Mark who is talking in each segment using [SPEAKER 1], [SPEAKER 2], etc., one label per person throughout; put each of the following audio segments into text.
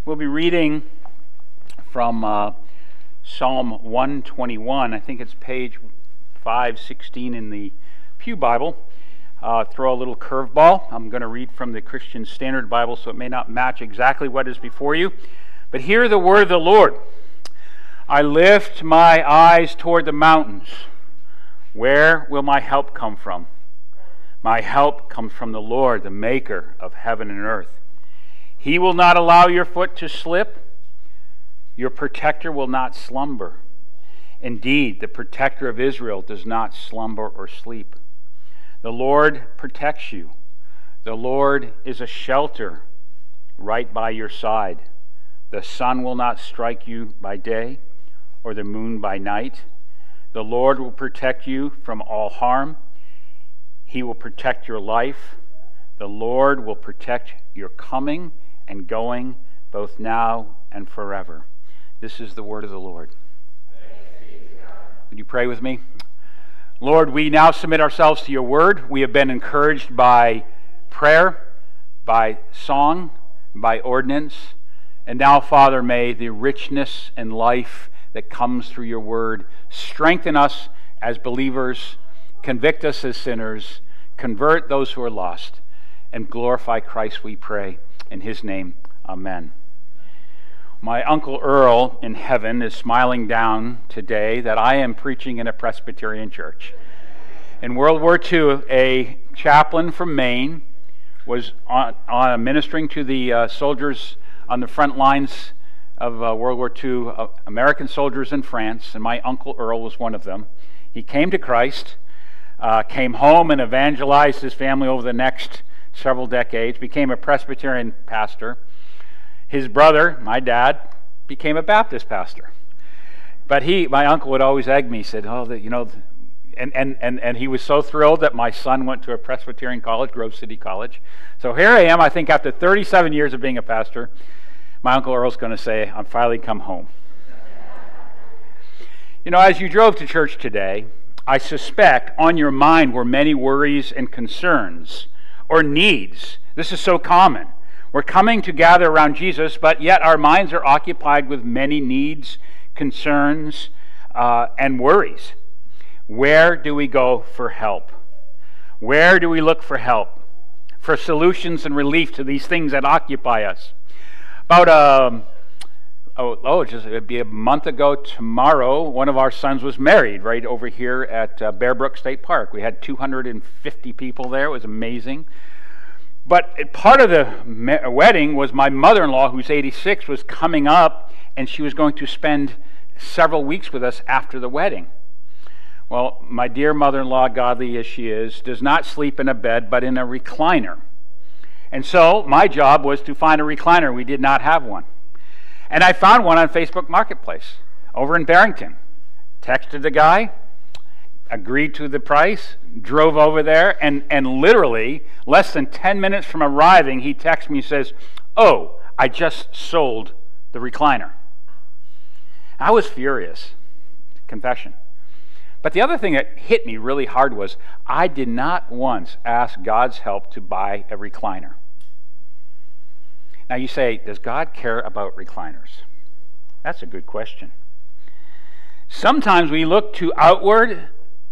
[SPEAKER 1] We'll be reading from Psalm 121. I think it's page 516 in the Pew Bible. Throw a little curveball. I'm going to read from the Christian Standard Bible, so it may not match exactly what is before you. But hear the word of the Lord. I lift my eyes toward the mountains. Where will my help come from? My help comes from the Lord, the maker of heaven and earth. He will not allow your foot to slip. Your protector will not slumber. Indeed, the protector of Israel does not slumber or sleep. The Lord protects you. The Lord is a shelter right by your side. The sun will not strike you by day, or the moon by night. The Lord will protect you from all harm. He will protect your life. The Lord will protect your coming and going, both now and forever. This is the word of the Lord. Would you pray with me? Lord, we now submit ourselves to your word. We have been encouraged by prayer, by song, by ordinance. And now, Father, may the richness and life that comes through your word strengthen us as believers, convict us as sinners, convert those who are lost, and glorify Christ, we pray. In his name, amen. My Uncle Earl in heaven is smiling down today that I am preaching in a Presbyterian church. In World War II, a chaplain from Maine was ministering to the soldiers on the front lines of World War II, American soldiers in France, and my Uncle Earl was one of them. He came to Christ, came home and evangelized his family over the next several decades, became a Presbyterian pastor. His brother, my dad, became a Baptist pastor. But my uncle would always egg me, said, and he was so thrilled that my son went to a Presbyterian college, Grove City College. So here I am, I think after 37 years of being a pastor, my Uncle Earl's going to say, I'm finally come home. As you drove to church today, I suspect on your mind were many worries and concerns or needs. This is so common. We're coming to gather around Jesus, but yet our minds are occupied with many needs, concerns, and worries. Where do we go for help? Where do we look for help? For solutions and relief to these things that occupy us? It'd be a month ago tomorrow, one of our sons was married right over here at Bear Brook State Park. We had 250 people there. It was amazing. But part of the wedding was my mother-in-law, who's 86, was coming up, and she was going to spend several weeks with us after the wedding. Well, my dear mother-in-law, godly as she is, does not sleep in a bed, but in a recliner. And so my job was to find a recliner. We did not have one. And I found one on Facebook Marketplace over in Barrington. Texted the guy, agreed to the price, drove over there, and literally less than 10 minutes from arriving, he texts me and says, "Oh, I just sold the recliner." I was furious, confession. But the other thing that hit me really hard was I did not once ask God's help to buy a recliner. Now you say, does God care about recliners? That's a good question. Sometimes we look to outward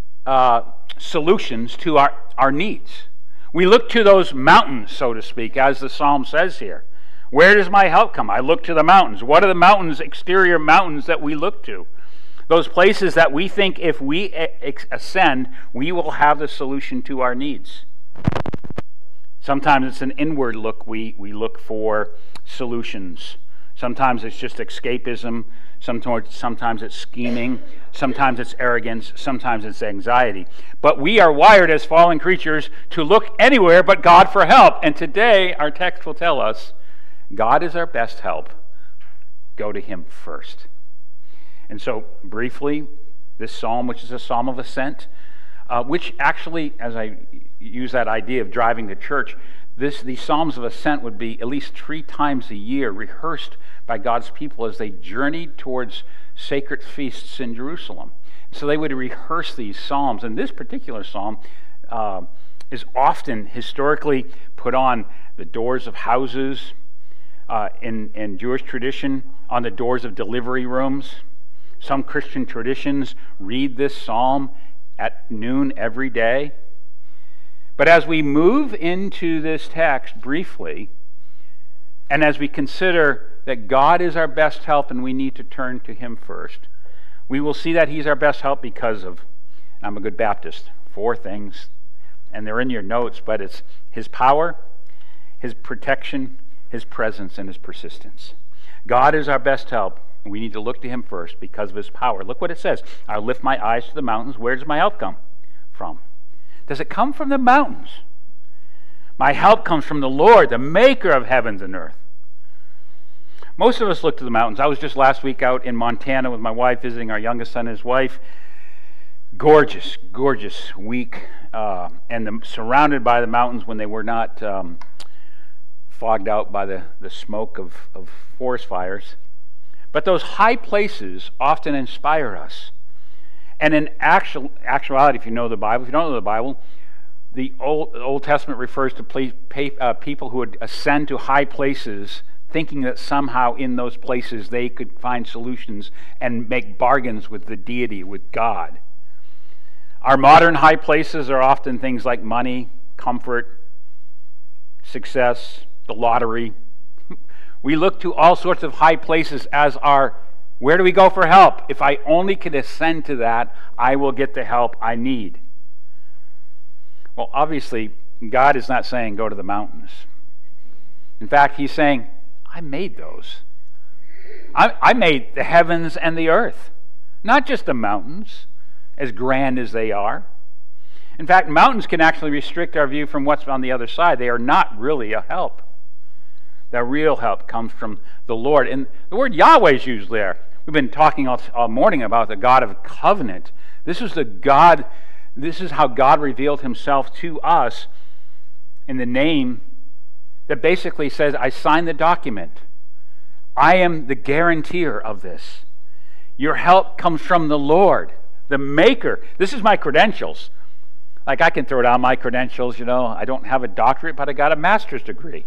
[SPEAKER 1] solutions to our needs. We look to those mountains, so to speak, as the psalm says here. Where does my help come? I look to the mountains. What are the mountains, exterior mountains that we look to? Those places that we think if we ascend, we will have the solution to our needs. Sometimes it's an inward look. We look for solutions. Sometimes it's just escapism. Sometimes it's scheming. Sometimes it's arrogance. Sometimes it's anxiety. But we are wired as fallen creatures to look anywhere but God for help. And today, our text will tell us, God is our best help. Go to him first. And so, briefly, this psalm, which is a psalm of ascent, which actually, as I use that idea of driving to church, these psalms of ascent would be at least 3 times a year rehearsed by God's people as they journeyed towards sacred feasts in Jerusalem. So they would rehearse these psalms, and this particular psalm is often historically put on the doors of houses, in Jewish tradition on the doors of delivery rooms. Some Christian traditions read this psalm at noon every day. But as we move into this text briefly, and as we consider that God is our best help and we need to turn to Him first, we will see that He's our best help because of, I'm a good Baptist, 4 things, and they're in your notes, but it's His power, His protection, His presence, and His persistence. God is our best help, and we need to look to Him first because of His power. Look what it says. I lift my eyes to the mountains. Where does my help come from? Does it come from the mountains? My help comes from the Lord, the maker of heavens and earth. Most of us look to the mountains. I was just last week out in Montana with my wife, visiting our youngest son and his wife. Gorgeous, gorgeous week, and surrounded by the mountains when they were not fogged out by the smoke of forest fires. But those high places often inspire us. And in actuality, if you know the Bible, if you don't know the Bible, the Old Testament refers to people who would ascend to high places thinking that somehow in those places they could find solutions and make bargains with the deity, with God. Our modern high places are often things like money, comfort, success, the lottery. We look to all sorts of high places as our, where do we go for help? If I only can ascend to that, I will get the help I need. Well, obviously, God is not saying go to the mountains. In fact, He's saying, I made those. I made the heavens and the earth, not just the mountains, as grand as they are. In fact, mountains can actually restrict our view from what's on the other side. They are not really a help. The real help comes from the Lord. And the word Yahweh is used there. We've been talking all morning about the God of covenant. This is how God revealed Himself to us in the name that basically says, I signed the document. I am the guarantor of this. Your help comes from the Lord, the maker. This is my credentials. Like, I can throw down my credentials, I don't have a doctorate, but I got a master's degree,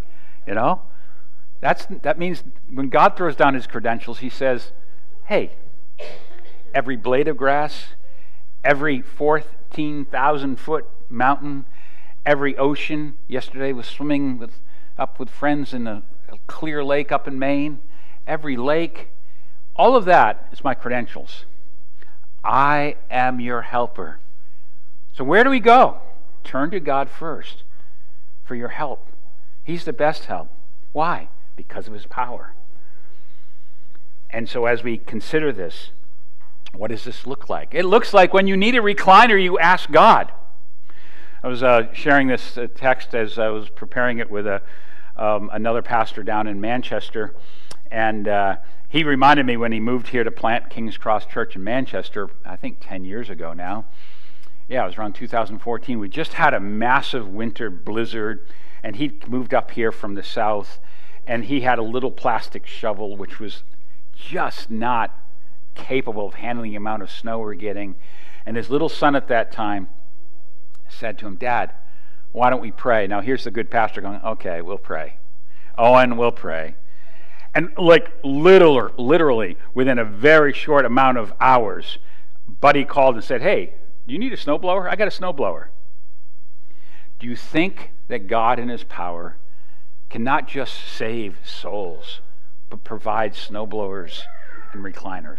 [SPEAKER 1] That means when God throws down His credentials, He says, hey, every blade of grass, every 14,000-foot mountain, every ocean. Yesterday was swimming up with friends in a clear lake up in Maine. Every lake, all of that is my credentials. I am your helper. So where do we go? Turn to God first for your help. He's the best help. Why? Because of His power. And so as we consider this, what does this look like? It looks like when you need a recliner, you ask God. I was sharing this text as I was preparing it with another pastor down in Manchester, and he reminded me when he moved here to plant King's Cross Church in Manchester, I think 10 years ago now. Yeah, it was around 2014. We just had a massive winter blizzard, and he moved up here from the south, and he had a little plastic shovel, which was just not capable of handling the amount of snow we're getting. And his little son at that time said to him, Dad, why don't we pray? Now here's the good pastor going, okay, we'll pray. Owen, we'll pray. And like literally within a very short amount of hours, Buddy called and said, hey, do you need a snowblower? I got a snowblower. Do you think that God in His power can not just save souls, but provide snowblowers and recliners?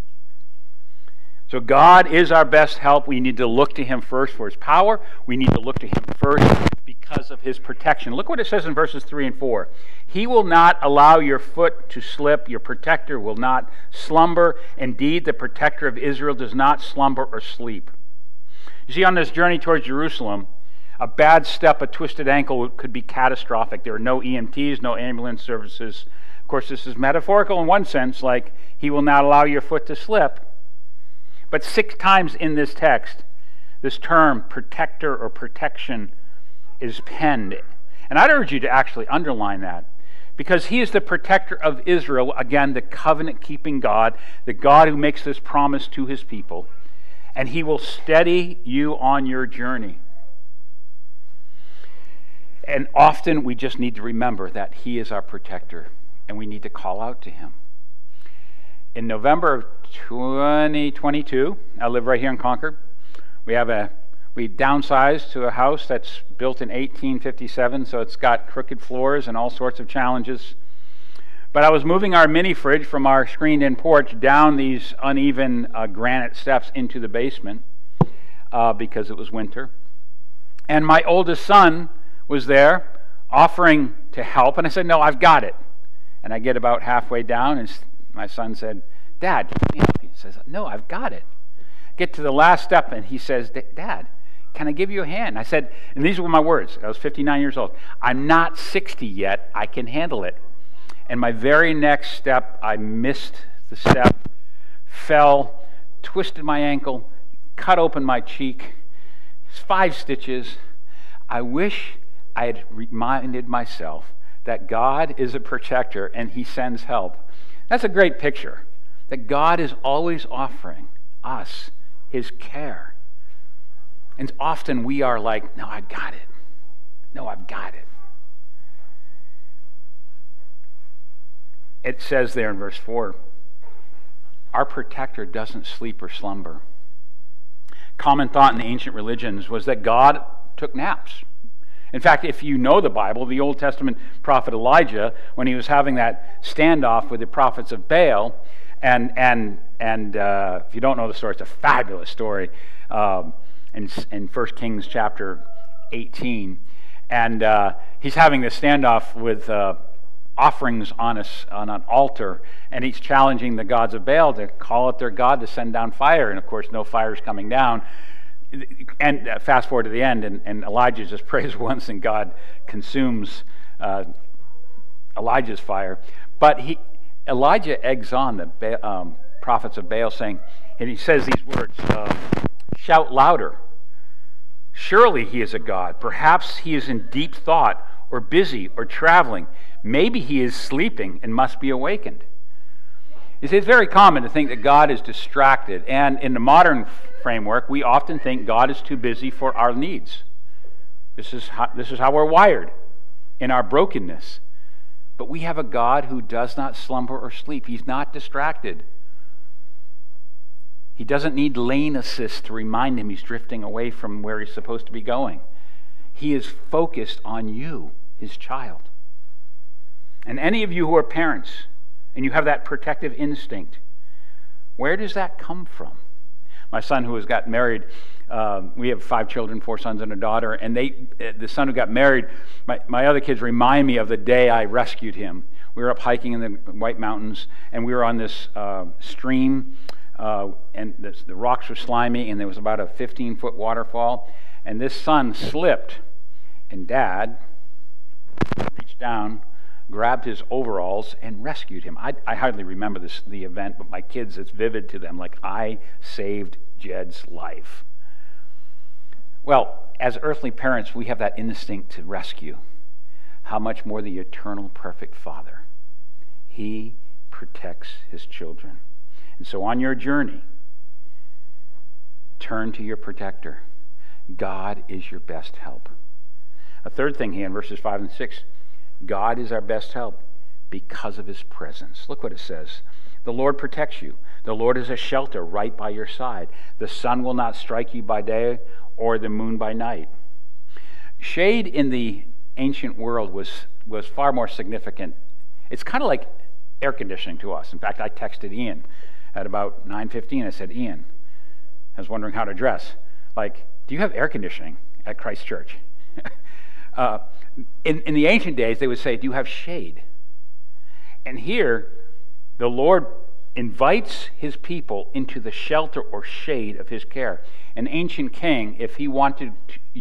[SPEAKER 1] So God is our best help. We need to look to Him first for His power. We need to look to Him first because of His protection. Look what it says in verses 3 and 4. He will not allow your foot to slip. Your protector will not slumber. Indeed, the protector of Israel does not slumber or sleep. You see, on this journey towards Jerusalem, a bad step, a twisted ankle could be catastrophic. There are no EMTs, no ambulance services. Of course, this is metaphorical in one sense, like He will not allow your foot to slip. But 6 times in this text, this term, protector or protection, is penned. And I'd urge you to actually underline that, because He is the protector of Israel, again, the covenant-keeping God, the God who makes this promise to His people, and He will steady you on your journey. And often we just need to remember that He is our protector. and we need to call out to him. In November of 2022, I live right here in Concord. We downsized to a house that's built in 1857, so it's got crooked floors and all sorts of challenges. But I was moving our mini fridge from our screened-in porch down these uneven granite steps into the basement because it was winter. And my oldest son was there offering to help, and I said, "No, I've got it." And I get about halfway down, and my son said, "Dad, can you help me?" He says, "No, I've got it." Get to the last step, and he says, "Dad, can I give you a hand?" I said, and these were my words, I was 59 years old, "I'm not 60 yet, I can handle it." And my very next step, I missed the step, fell, twisted my ankle, cut open my cheek, 5 stitches. I wish I had reminded myself that God is a protector and he sends help. That's a great picture, that God is always offering us his care. And often we are like, "No, I've got it. No, I've got it." It says there in verse 4, our protector doesn't sleep or slumber. Common thought in the ancient religions was that God took naps. In fact, if you know the Bible, the Old Testament prophet Elijah, when he was having that standoff with the prophets of Baal, and if you don't know the story, it's a fabulous story in 1 Kings chapter 18. And he's having this standoff with offerings on an altar, and he's challenging the gods of Baal to call out their God to send down fire. And of course, no fire is coming down. And fast forward to the end, and Elijah just prays once, and God consumes Elijah's fire. But Elijah eggs on the prophets of Baal, saying, and he says these words, "Shout louder. Surely he is a god. Perhaps he is in deep thought, or busy, or traveling. Maybe he is sleeping and must be awakened." You see, it's very common to think that God is distracted, and in the modern framework, we often think God is too busy for our needs. This is how we're wired in our brokenness. But we have a God who does not slumber or sleep. He's not distracted. He doesn't need lane assist to remind him he's drifting away from where he's supposed to be going. He is focused on you, his child. And any of you who are parents, and you have that protective instinct, where does that come from? My son, who has got married, we have 5 children, 4 sons and a daughter, and the son who got married, my other kids remind me of the day I rescued him. We were up hiking in the White Mountains, and we were on this stream, and the rocks were slimy, and there was about a 15-foot waterfall, and this son slipped, and Dad reached down, grabbed his overalls, and rescued him. I hardly remember the event, but my kids, it's vivid to them, like I saved Jed's life. Well, as earthly parents, we have that instinct to rescue. How much more the eternal, perfect Father? He protects his children. And so on your journey, turn to your protector. God is your best help. A third thing here in verses 5 and 6, God is our best help because of his presence. Look what it says. The Lord protects you. The Lord is a shelter right by your side. The sun will not strike you by day or the moon by night. Shade in the ancient world was far more significant. It's kind of like air conditioning to us. In fact, I texted Ian at about 9:15. I said, "Ian, I was wondering how to dress. Like, do you have air conditioning at Christ Church?" In the ancient days, they would say, "Do you have shade?" And here, the Lord invites his people into the shelter or shade of his care. An ancient king, if he wanted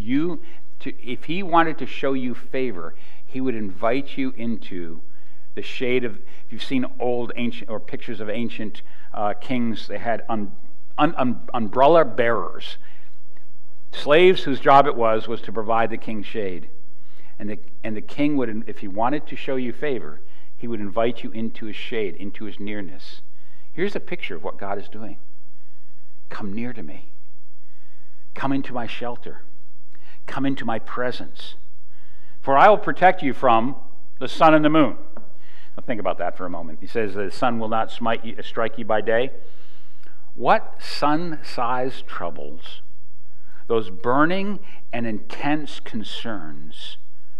[SPEAKER 1] to show you favor, he would invite you into the shade of. If you've seen old ancient or pictures of ancient kings, they had umbrella bearers, slaves whose job it was to provide the king's shade. And the king would, if he wanted to show you favor, he would invite you into his shade, into his nearness. Here's a picture of what God is doing. Come near to me. Come into my shelter. Come into my presence. For I will protect you from the sun and the moon. Now think about that for a moment. He says the sun will not strike you by day. What sun-sized troubles, those burning and intense concerns,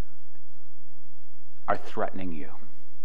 [SPEAKER 1] are threatening you?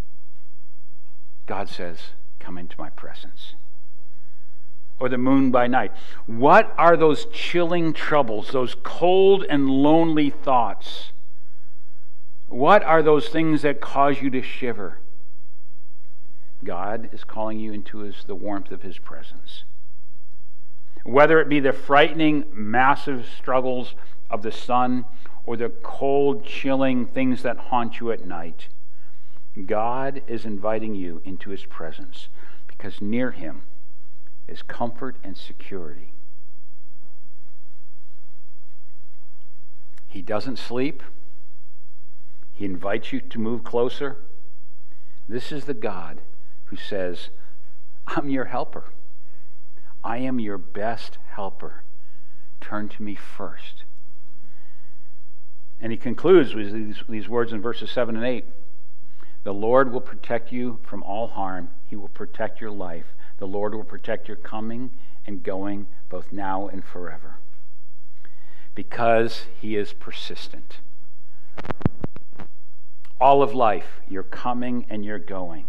[SPEAKER 1] God says, come into my presence. Or the moon by night. What are those chilling troubles, those cold and lonely thoughts? What are those things that cause you to shiver? God is calling you into the warmth of his presence. Whether it be the frightening, massive struggles of the sun or the cold, chilling things that haunt you at night, God is inviting you into his presence because near him is comfort and security. He doesn't sleep. He invites you to move closer. This is the God who says, I'm your helper. I am your best helper. Turn to me first. And he concludes with these words in verses 7 and 8. The Lord will protect you from all harm. He will protect your life. The Lord will protect your coming and going, both now and forever. Because he is persistent. All of life, you're coming and you're going.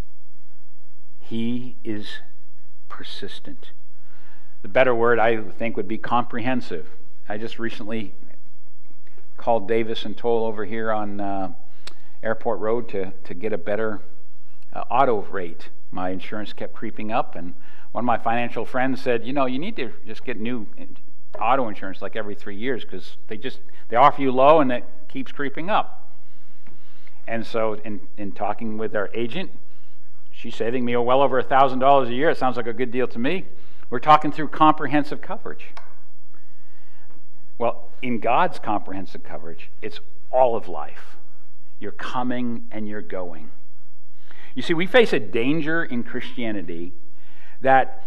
[SPEAKER 1] He is persistent. The better word, I think, would be comprehensive. I just recently called Davis and Toll over here on Airport Road to get a better auto rate. My insurance kept creeping up, and one of my financial friends said, you need to just get new auto insurance like every 3 years because they offer you low and it keeps creeping up. And so in talking with our agent, she's saving me well over $1,000 a year. It sounds like a good deal to me. We're talking through comprehensive coverage. Well, in God's comprehensive coverage, it's all of life. You're coming and you're going. You see, we face a danger in Christianity that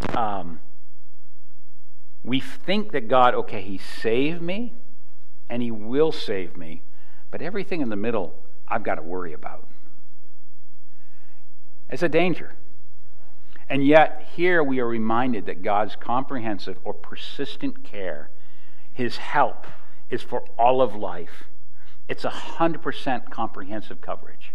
[SPEAKER 1] we think that God, okay, he saved me and he will save me, but everything in the middle I've got to worry about. It's a danger. And yet, here we are reminded that God's comprehensive or persistent care, his help, is for all of life. It's 100% comprehensive coverage.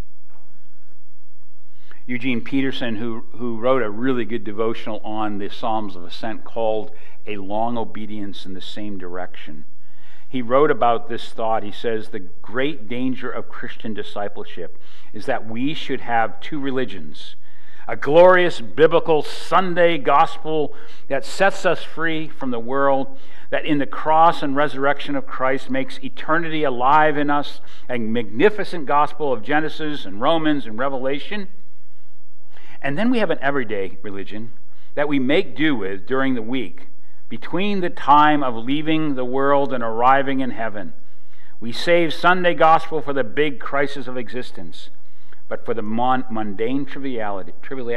[SPEAKER 1] Eugene Peterson, who wrote a really good devotional on the Psalms of Ascent called A Long Obedience in the Same Direction, he wrote about this thought. He says, the great danger of Christian discipleship is that we should have two religions. A glorious biblical Sunday gospel that sets us free from the world, that in the cross and resurrection of Christ makes eternity alive in us, a magnificent gospel of Genesis and Romans and Revelation. And then we have an everyday religion that we make do with during the week, between the time of leaving the world and arriving in heaven. We save Sunday gospel for the big crisis of existence, but for the mundane trivialities,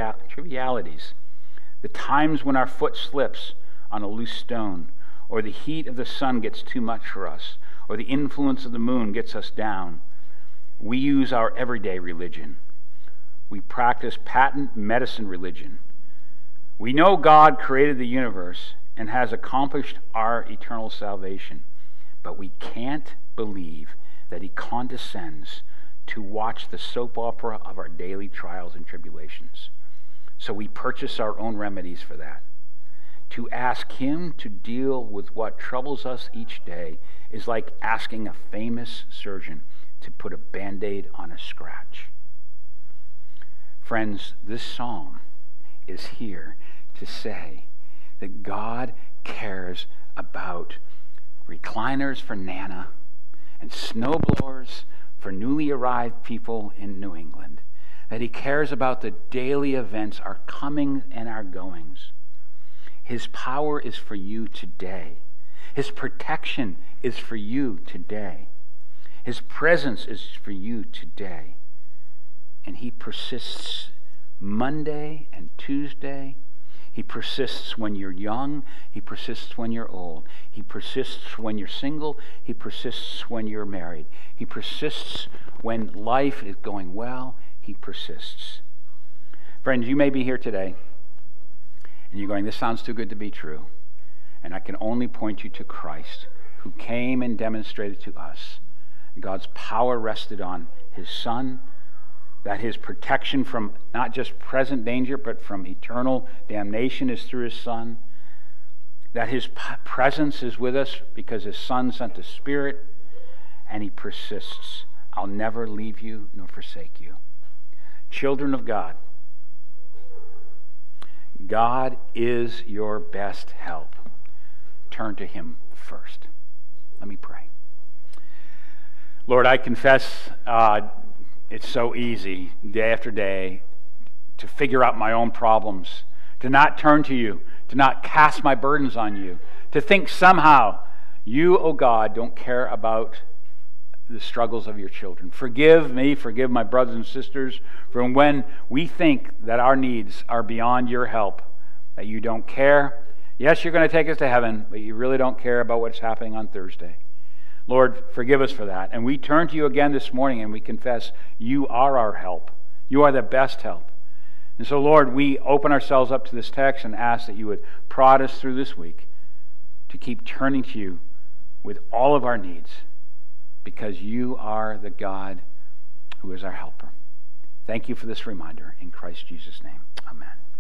[SPEAKER 1] the times when our foot slips on a loose stone, or the heat of the sun gets too much for us, or the influence of the moon gets us down, we use our everyday religion. We practice patent medicine religion. We know God created the universe and has accomplished our eternal salvation, but we can't believe that he condescends to watch the soap opera of our daily trials and tribulations. So we purchase our own remedies for that. To ask him to deal with what troubles us each day is like asking a famous surgeon to put a Band-Aid on a scratch. Friends, this psalm is here to say that God cares about recliners for Nana and snowblowers for newly arrived people in New England. That he cares about the daily events, our comings and our goings. His power is for you today. His protection is for you today. His presence is for you today. And he persists Monday and Tuesday. He persists when you're young. He persists when you're old. He persists when you're single. He persists when you're married. He persists when life is going well. he persists. Friends, you may be here today, and you're going, this sounds too good to be true. And I can only point you to Christ, who came and demonstrated to us God's power rested on his Son, that his protection from not just present danger, but from eternal damnation is through his Son, that his presence is with us because his Son sent the Spirit, and he persists. I'll never leave you nor forsake you. Children of God, God is your best help. Turn to him first. Let me pray. Lord, I confess it's so easy day after day to figure out my own problems, to not turn to you, to not cast my burdens on you, to think somehow you, oh God, don't care about the struggles of your children. Forgive me, forgive my brothers and sisters, from when we think that our needs are beyond your help, that you don't care. Yes, you're going to take us to heaven, but you really don't care about what's happening on Thursday. Lord, forgive us for that. And we turn to you again this morning and we confess you are our help. You are the best help. And so, Lord, we open ourselves up to this text and ask that you would prod us through this week to keep turning to you with all of our needs, because you are the God who is our helper. Thank you for this reminder. In Christ Jesus' name, amen.